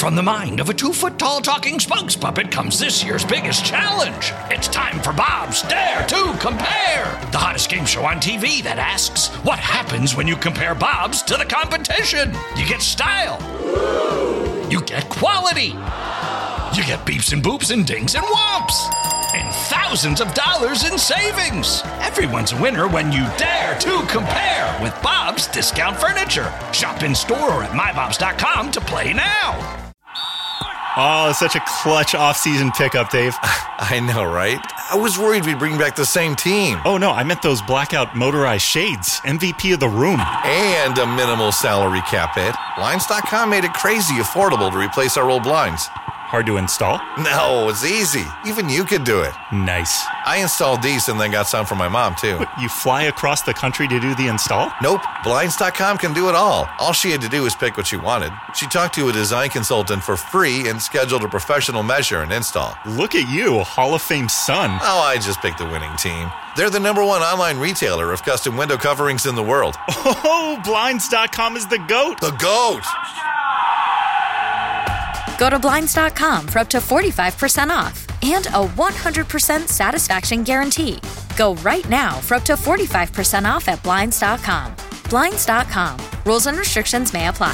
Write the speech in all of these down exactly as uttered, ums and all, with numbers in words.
from the mind of a two-foot-tall talking spokes puppet comes this year's biggest challenge. It's time for Bob's Dare to Compare, the hottest game show on T V that asks, what happens when you compare Bobs to the competition? You get style. You get quality. You get beeps and boops and dings and whomps. And thousands of dollars in savings. Everyone's a winner when you dare to compare with Bob's Discount Furniture. Shop in store or at my bobs dot com to play now. Oh, such a clutch off-season pickup, Dave. I know, right? I was worried we'd bring back the same team. Oh, no, I meant those blackout motorized shades. M V P of the room. And a minimal salary cap hit. Blinds dot com made it crazy affordable to replace our old blinds. Hard to install? No, it's easy. Even you could do it. Nice. I installed these and then got some for my mom, too. What, you fly across the country to do the install? Nope. Blinds dot com can do it all. All she had to do was pick what she wanted. She talked to a design consultant for free and scheduled a professional measure and install. Look at you, Hall of Fame son. Oh, I just picked the winning team. They're the number one online retailer of custom window coverings in the world. Oh, Blinds dot com is the GOAT. The GOAT! Go to Blinds dot com for up to forty-five percent off and a one hundred percent satisfaction guarantee. Go right now for up to forty-five percent off at Blinds dot com. Blinds dot com. Rules and restrictions may apply.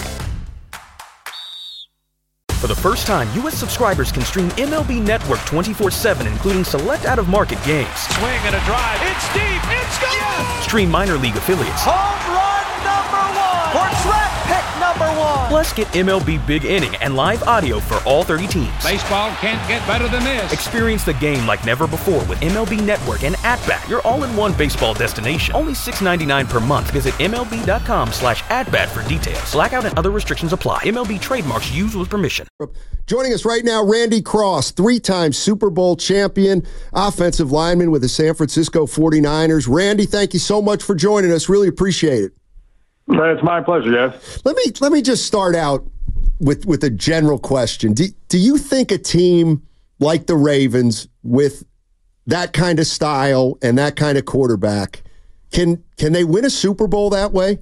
For the first time, U S subscribers can stream M L B Network twenty-four seven, including select out-of-market games. Swing and a drive. It's deep. It's gone. Yes! Stream minor league affiliates. Home run number one. Or draft pick number one. Plus, get M L B Big Inning and live audio for all thirty teams. Baseball can't get better than this. Experience the game like never before with M L B Network and At-Bat, your all-in-one baseball destination. Only six dollars and ninety-nine cents per month. Visit M L B dot com slash at-bat for details. Blackout and other restrictions apply. M L B trademarks used with permission. Joining us right now, Randy Cross, three-time Super Bowl champion, offensive lineman with the San Francisco forty-niners. Randy, thank you so much for joining us. Really appreciate it. It's my pleasure, yes. Let me let me just start out with, with a general question. Do, do you think a team like the Ravens with that kind of style and that kind of quarterback, can can they win a Super Bowl that way?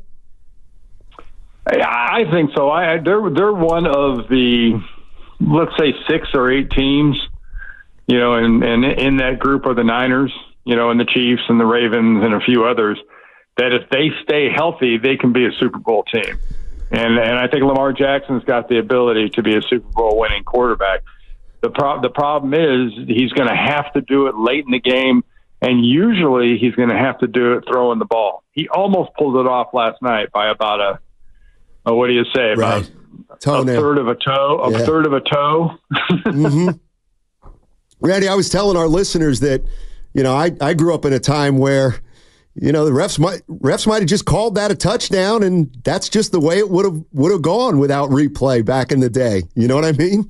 I think so. I they're they're one of the, let's say, six or eight teams, you know, and and in that group are the Niners, you know, and the Chiefs and the Ravens and a few others, that if they stay healthy, they can be a Super Bowl team. And and I think Lamar Jackson's got the ability to be a Super Bowl winning quarterback. The pro- the problem is he's going to have to do it late in the game, and usually he's going to have to do it throwing the ball. He almost pulled it off last night by about a, a what do you say, right. about a third of a toe, a yeah. third of a toe. mm-hmm. Randy, I was telling our listeners that, you know, I, I grew up in a time where, you know, the refs might refs might have just called that a touchdown, and that's just the way it would have would have gone without replay back in the day. You know what I mean?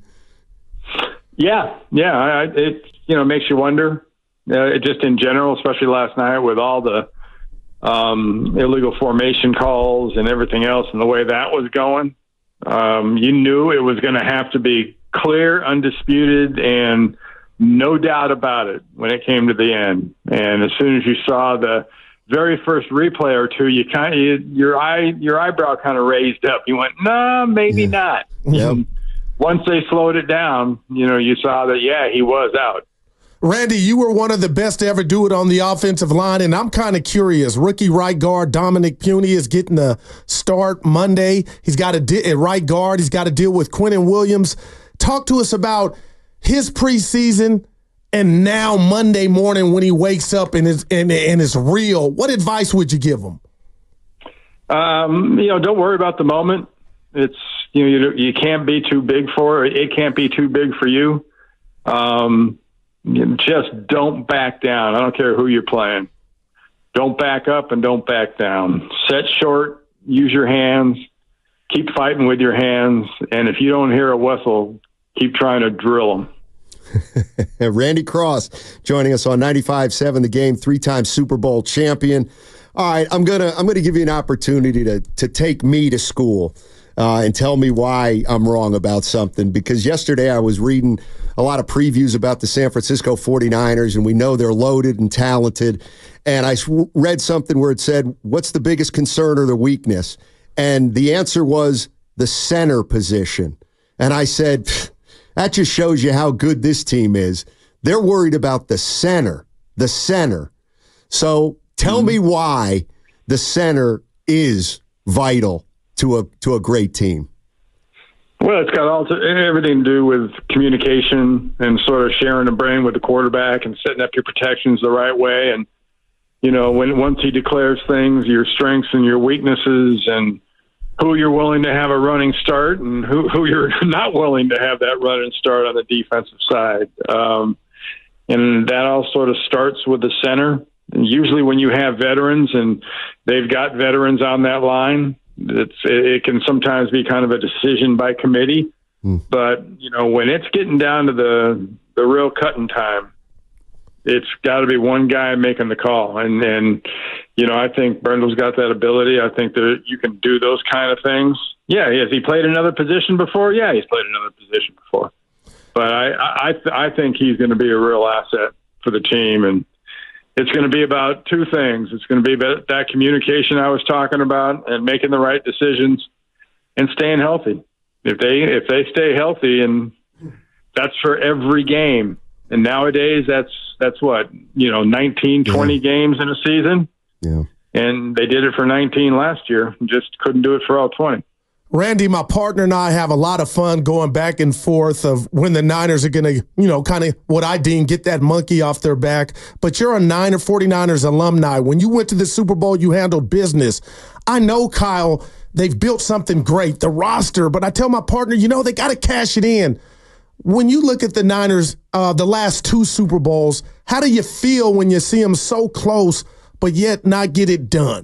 Yeah, yeah. I, it you know makes you wonder, uh, just in general, especially last night with all the um, illegal formation calls and everything else, and the way that was going. Um, you knew it was going to have to be clear, undisputed, and no doubt about it when it came to the end. And as soon as you saw the very first replay or two, you kind of your eye your eyebrow kind of raised up. You went, no, maybe yeah. not. Yep. Once they slowed it down, you know, you saw that, yeah, he was out. Randy, you were one of the best to ever do it on the offensive line, and I'm kind of curious. Rookie right guard Dominic Puni is getting a start Monday. He's got a di- at right guard. He's got to deal with Quentin Williams. Talk to us about his preseason and now Monday morning when he wakes up and is and, and it's real. What advice would you give him? Um, you know, don't worry about the moment. It's you know you, you can't be too big for it. It can't be too big for you. Um, you just don't back down. I don't care who you're playing. Don't back up and don't back down. Set short. Use your hands. Keep fighting with your hands. And if you don't hear a whistle, keep trying to drill them. Randy Cross joining us on ninety-five point seven The Game, three-time Super Bowl champion. All right, I'm gonna I'm gonna give you an opportunity to to take me to school uh, and tell me why I'm wrong about something. Because yesterday I was reading a lot of previews about the San Francisco forty-niners, and we know they're loaded and talented. And I read something where it said, "What's the biggest concern or the weakness?" And the answer was the center position. And I said, that just shows you how good this team is. They're worried about the center, the center. So tell mm-hmm. me why the center is vital to a to a great team. Well, it's got all to, everything to do with communication and sort of sharing the brain with the quarterback and setting up your protections the right way. And, you know, when once he declares things, your strengths and your weaknesses and who you're willing to have a running start and who, who you're not willing to have that running start on the defensive side. Um, and that all sort of starts with the center. And usually when you have veterans and they've got veterans on that line, It's, it can sometimes be kind of a decision by committee, mm. but you know, when it's getting down to the, the real cutting time, it's got to be one guy making the call. And, and, you know, I think Brendle's got that ability. I think that you can do those kind of things. Yeah. Has he played another position before? Yeah, he's played another position before, but I, I, I think he's going to be a real asset for the team. And it's going to be about two things. It's going to be about that communication I was talking about and making the right decisions and staying healthy. If they if they stay healthy, and that's for every game. And nowadays, that's that's what, you know, nineteen, twenty yeah. games in a season. Yeah. And they did it for nineteen last year. Just couldn't do it for all twenty. Randy, my partner and I have a lot of fun going back and forth of when the Niners are going to, you know, kind of what I deem get that monkey off their back. But you're a Niner, forty-niners alumni. When you went to the Super Bowl, you handled business. I know, Kyle, they've built something great, the roster, but I tell my partner, you know, they got to cash it in. When you look at the Niners, uh, the last two Super Bowls, how do you feel when you see them so close, but yet not get it done?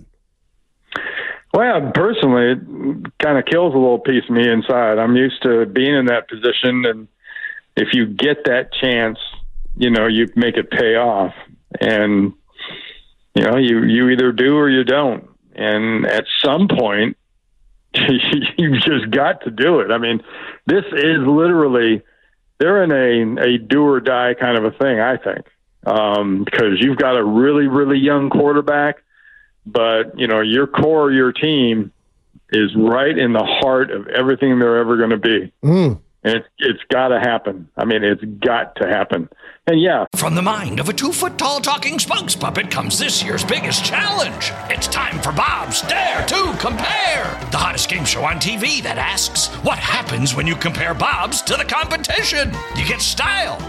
Well, personally, it kind of kills a little piece of me inside. I'm used to being in that position, and if you get that chance, you know, you make it pay off. And, you know, you, you either do or you don't. And at some point, you've just got to do it. I mean, this is literally, they're in a, a do or die kind of a thing, I think, um, because you've got a really, really young quarterback. But, you know, your core, your team is right in the heart of everything they're ever going to be. Mm. And it's, it's got to happen. I mean, it's got to happen. And yeah. From the mind of a two-foot-tall talking spokes puppet comes this year's biggest challenge. It's time for Bob's Dare to Compare, the hottest game show on T V that asks, what happens when you compare Bob's to the competition? You get style.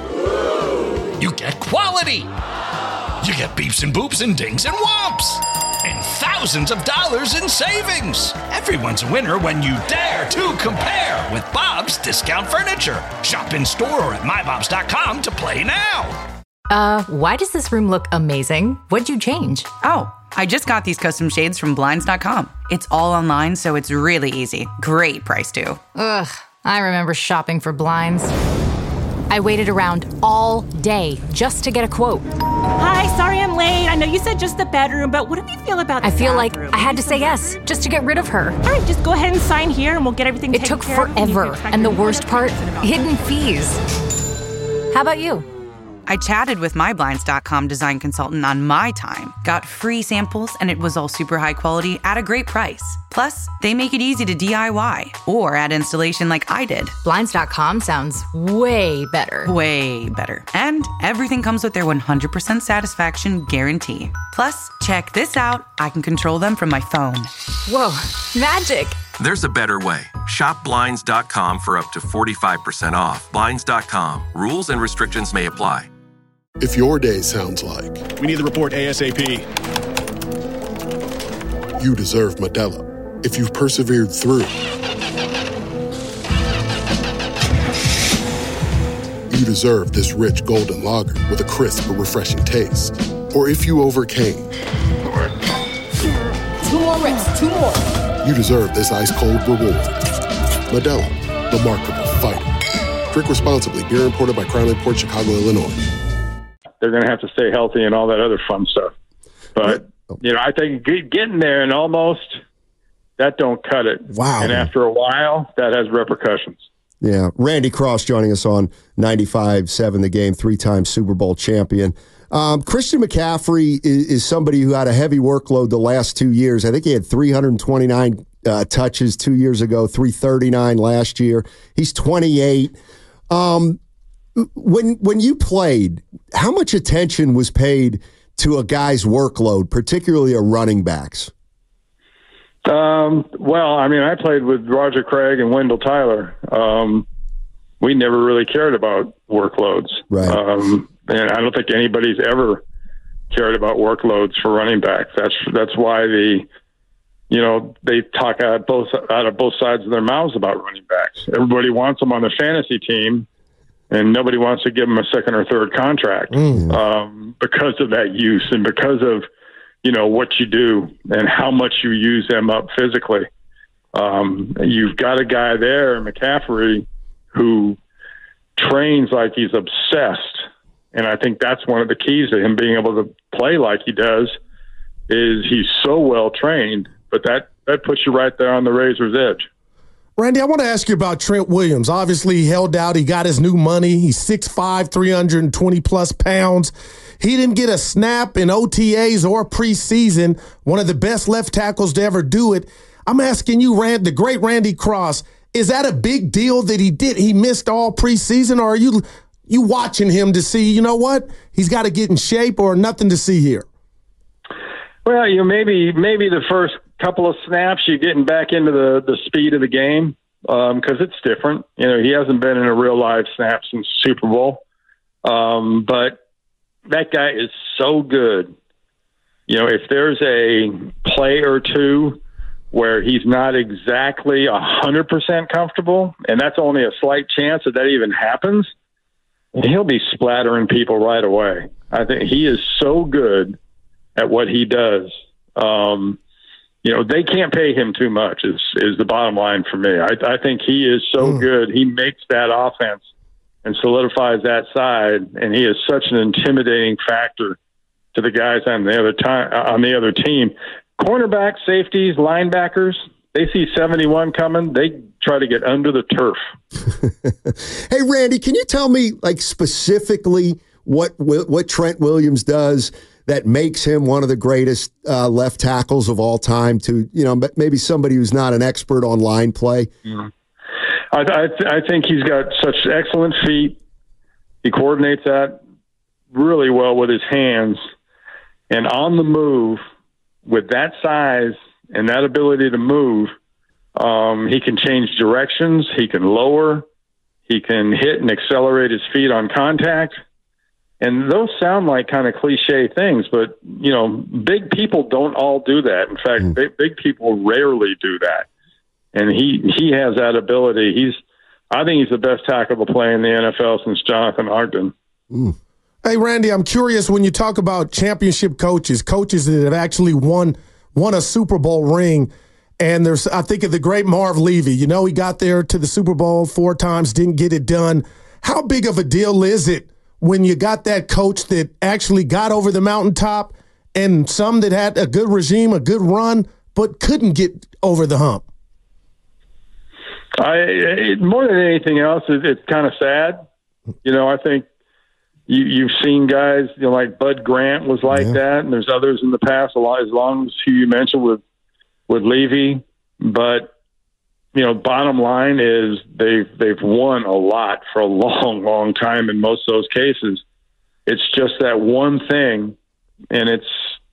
You get quality. You get beeps and boops and dings and whomps. And thousands of dollars in savings. Everyone's a winner when you dare to compare with Bob's Discount Furniture. Shop in store or at my bobs dot com to play now. Uh, why does this room look amazing? What'd you change? Oh, I just got these custom shades from blinds dot com. It's all online, so it's really easy. Great price, too. Ugh, I remember shopping for blinds. I waited around all day just to get a quote. Hi, sorry I'm late. I know you said just the bedroom, but what do you feel about the I feel bathroom? like I had to say yes just to get rid of her. All right, just go ahead and sign here and we'll get everything It taken took care of. forever, and the worst part, hidden fees. How about you? I chatted with my blinds dot com design consultant on my time, got free samples, and it was all super high quality at a great price. Plus, they make it easy to D I Y or add installation like I did. blinds dot com sounds way better. Way better. And everything comes with their one hundred percent satisfaction guarantee. Plus, check this out. I can control them from my phone. Whoa, magic. There's a better way. Shop blinds dot com for up to forty-five percent off. blinds dot com. Rules and restrictions may apply. If your day sounds like... We need the report ASAP. You deserve Modelo. If you've persevered through... You deserve this rich golden lager with a crisp but refreshing taste. Or if you overcame... Two more reps, two more. You deserve this ice-cold reward. Modelo, the mark of a fighter. Drink responsibly. Beer imported by Crown Imports, Chicago, Illinois. They're going to have to stay healthy and all that other fun stuff. But, you know, I think getting there and almost, that don't cut it. Wow. And after a while, that has repercussions. Yeah. Randy Cross joining us on ninety-five seven The Game, three-time Super Bowl champion. Um, Christian McCaffrey is, is somebody who had a heavy workload the last two years. I think he had three hundred twenty-nine uh, touches two years ago, three thirty-nine last year. He's twenty-eight. Um, when when you played, how much attention was paid to a guy's workload, particularly a running back's? Um, well, I mean, I played with Roger Craig and Wendell Tyler. Um, we never really cared about workloads. Right. Um, and I don't think anybody's ever cared about workloads for running backs. That's that's why the, you know, they talk out both out of both sides of their mouths about running backs. Everybody wants them on their fantasy team, and nobody wants to give them a second or third contract mm. um, because of that use and because of, you know, what you do and how much you use them up physically. Um, you've got a guy there, McCaffrey, who trains like he's obsessed. And I think that's one of the keys to him being able to play like he does is he's so well trained, but that, that puts you right there on the razor's edge. Randy, I want to ask you about Trent Williams. Obviously, he held out. He got his new money. He's six five, three hundred twenty plus pounds. He didn't get a snap in O T As or preseason, one of the best left tackles to ever do it. I'm asking you, Rand, the great Randy Cross, is that a big deal that he did? He missed all preseason, or are you you watching him to see, you know what, he's got to get in shape, or nothing to see here? Well, you know, maybe maybe the first couple of snaps you're getting back into the, the speed of the game because um, it's different. You know, he hasn't been in a real live snap since Super Bowl, um, but that guy is so good. You know, if there's a play or two where he's not exactly one hundred percent comfortable, and that's only a slight chance that that even happens, he'll be splattering people right away. I think he is so good at what he does. Um, you know, they can't pay him too much is, is the bottom line for me. I, I think he is so mm. good. He makes that offense and solidifies that side, and he is such an intimidating factor to the guys on the other time on the other team. Cornerbacks, safeties, linebackers, they see seventy-one coming, they try to get under the turf. Hey, Randy, can you tell me, like, specifically what what Trent Williams does that makes him one of the greatest uh, left tackles of all time to, you know, maybe somebody who's not an expert on line play? Mm. I, I, I think he's got such excellent feet. He coordinates that really well with his hands. And on the move, with that size and that ability to move, um, he can change directions. He can lower. He can hit and accelerate his feet on contact. And those sound like kind of cliche things, but, you know, big people don't all do that. In fact, mm. big, big people rarely do that. And he, he has that ability. He's, I think he's the best tackle to play in the N F L since Jonathan Ogden. Mm. Hey, Randy, I'm curious, when you talk about championship coaches, coaches that have actually won won a Super Bowl ring, and there's, I think of the great Marv Levy. You know, he got there to the Super Bowl four times, didn't get it done. How big of a deal is it when you got that coach that actually got over the mountaintop and some that had a good regime, a good run, but couldn't get over the hump? I, it, more than anything else, it, it's kind of sad. You know, I think you, you've seen guys, you know, like Bud Grant was like yeah. that, and there's others in the past, a lot, as long as who you mentioned with with Levy. But you know, bottom line is they've they've won a lot for a long, long time in most of those cases. It's just that one thing, and it's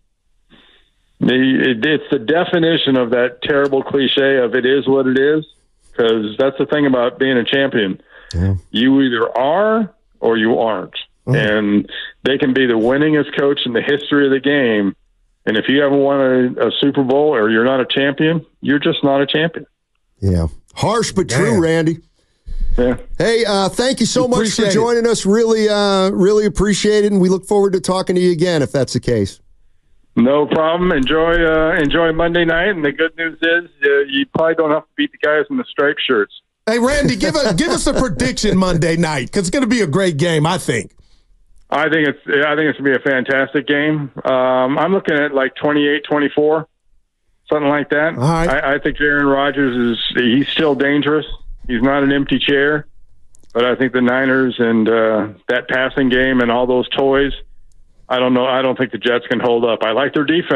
the it, it's the definition of that terrible cliche of it is what it is. Because that's the thing about being a champion. Yeah. You either are or you aren't. Mm. And they can be the winningest coach in the history of the game. And if you haven't won a, a Super Bowl or you're not a champion, you're just not a champion. Yeah. Harsh but Damn. true, Randy. Yeah. Hey, uh, thank you so much for joining it. us. Really, uh, really appreciate it. And we look forward to talking to you again if that's the case. No problem. Enjoy uh, enjoy Monday night, and the good news is uh, you probably don't have to beat the guys in the striped shirts. Hey, Randy, give a, give us a prediction Monday night, because it's going to be a great game, I think. I think it's I think it's going to be a fantastic game. Um, I'm looking at like twenty-eight twenty-four, something like that. All right. I, I think Aaron Rodgers is he's still dangerous. He's not an empty chair, but I think the Niners and uh, that passing game and all those toys, I don't know. I don't think the Jets can hold up. I like their defense,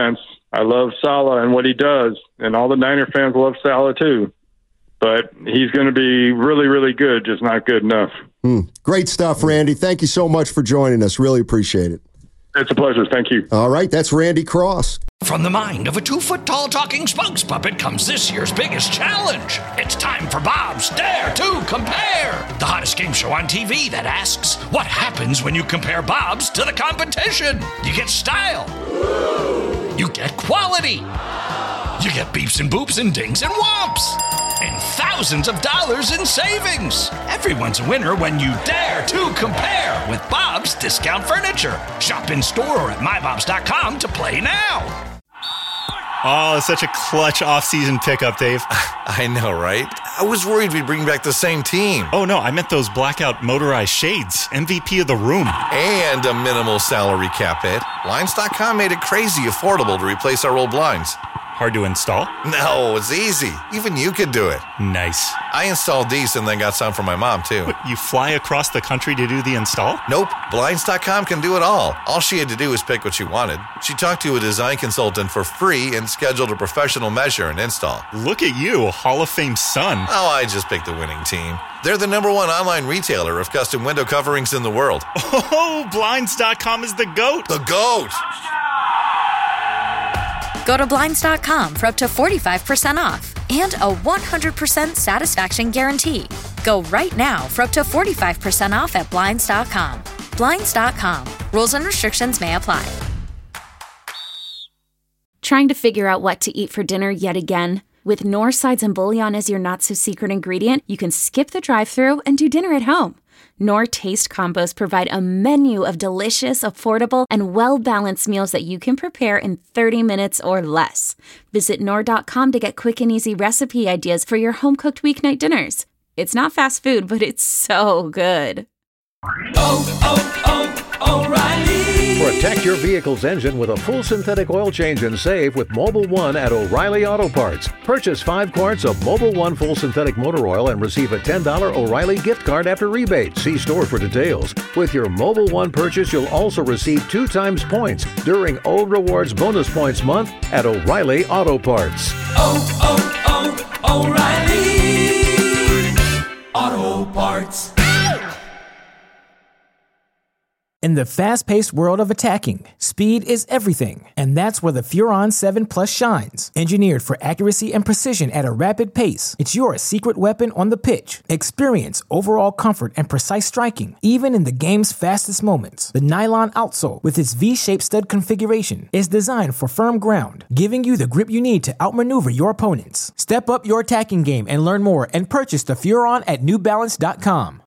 I love Saleh and what he does, and all the Niner fans love Saleh too. But he's going to be really, really good, just not good enough. Hmm. Great stuff, Randy. Thank you so much for joining us. Really appreciate it. It's a pleasure. Thank you. All right, that's Randy Cross. From the mind of a two-foot-tall talking spokes puppet comes this year's biggest challenge. It's time for Bob's Dare to Compare, the hottest game show on T V that asks, what happens when you compare Bob's to the competition? You get style. You get quality. You get beeps and boops and dings and whomps. And thousands of dollars in savings. Everyone's a winner when you dare to compare with Bob's Discount Furniture. Shop in store or at my bobs dot com to play now. Oh, such a clutch off-season pickup, Dave. I know, right? I was worried we'd bring back the same team. Oh, no, I meant those blackout motorized shades. M V P of the room. And a minimal salary cap hit. Blinds dot com made it crazy affordable to replace our old blinds. Hard to install? No, it's easy. Even you could do it. Nice. I installed these and then got some for my mom, too. What, you fly across the country to do the install? Nope. Blinds dot com can do it all. All she had to do was pick what she wanted. She talked to a design consultant for free and scheduled a professional measure and install. Look at you, a Hall of Fame son. Oh, I just picked the winning team. They're the number one online retailer of custom window coverings in the world. Oh, Blinds dot com is the GOAT. The GOAT! Go to Blinds dot com for up to forty-five percent off and a one hundred percent satisfaction guarantee. Go right now for up to forty-five percent off at Blinds dot com. Blinds dot com. Rules and restrictions may apply. Trying to figure out what to eat for dinner yet again? With Knorr sides and bouillon as your not-so-secret ingredient, you can skip the drive-thru and do dinner at home. Knorr Taste Combos provide a menu of delicious, affordable, and well-balanced meals that you can prepare in thirty minutes or less. Visit Knorr dot com to get quick and easy recipe ideas for your home-cooked weeknight dinners. It's not fast food, but it's so good. Oh, oh, oh, O'Reilly! Protect your vehicle's engine with a full synthetic oil change and save with Mobil one at O'Reilly Auto Parts. Purchase five quarts of Mobil one full synthetic motor oil and receive a ten dollars O'Reilly gift card after rebate. See store for details. With your Mobil one purchase, you'll also receive two times points during O Rewards Bonus Points Month at O'Reilly Auto Parts. Oh, oh, oh, O'Reilly Auto Parts. In the fast-paced world of attacking, speed is everything, and that's where the Furon seven Plus shines. Engineered for accuracy and precision at a rapid pace, it's your secret weapon on the pitch. Experience overall comfort and precise striking, even in the game's fastest moments. The nylon outsole, with its V-shaped stud configuration, is designed for firm ground, giving you the grip you need to outmaneuver your opponents. Step up your attacking game and learn more and purchase the Furon at New Balance dot com.